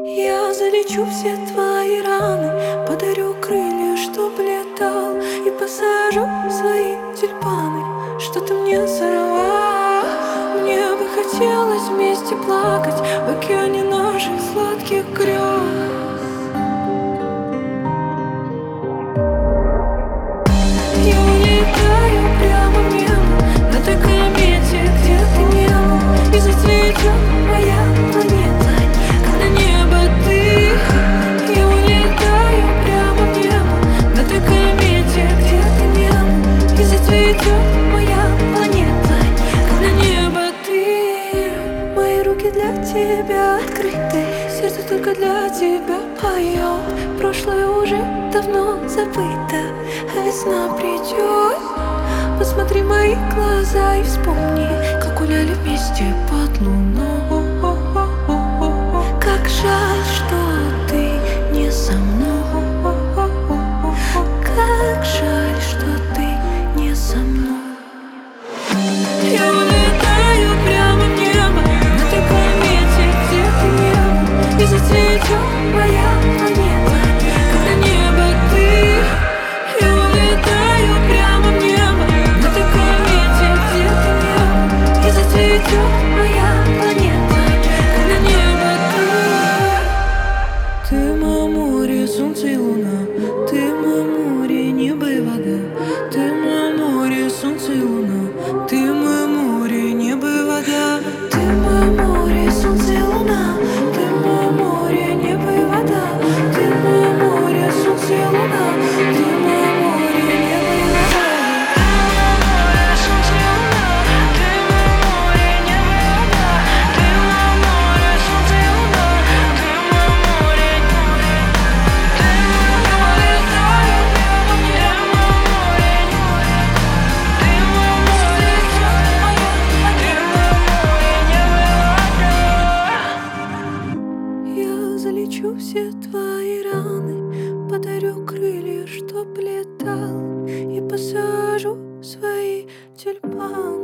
Я залечу все твои раны, подарю крылья, чтоб летал, и посажу свои тюльпаны, что ты мне сорвал. Мне бы хотелось вместе плакать в океане наших сладких грез. Я улетаю прямо в небо на той комете, где ты не был, и зацветет моя планета, когда небо ты. Я улетаю прямо в небо на той комете, где ты не был, и зацветет моя планета, когда небо ты. Мои руки для тебя открыты, сердце только для тебя поет. Прошлое уже давно забыто, а весна придет. Посмотри в мои глаза и вспомни, как гуляли вместе под луной. Как жаль, что ты не со мной. Как жаль, что ты не со мной. Я улетаю прямо в небо на той комете, где ты не был, и зацветет моя планета, когда небо ты. Я улетаю прямо в небо на той комете, где ты не был, и зацветет моя планета, когда небо ты. Ты мое море, солнце и луна, ты мое море, небо и вода. Ты мое море, солнце и луна, ты мое море, небо и вода. Ты мое море, солнце и луна, ты мое море, небо и вода. Ты мое море, солнце и луна, ты мое море, небо и вода. Я залечу все твои раны, подарю крылья, чтоб летал, и посажу свои тюльпаны.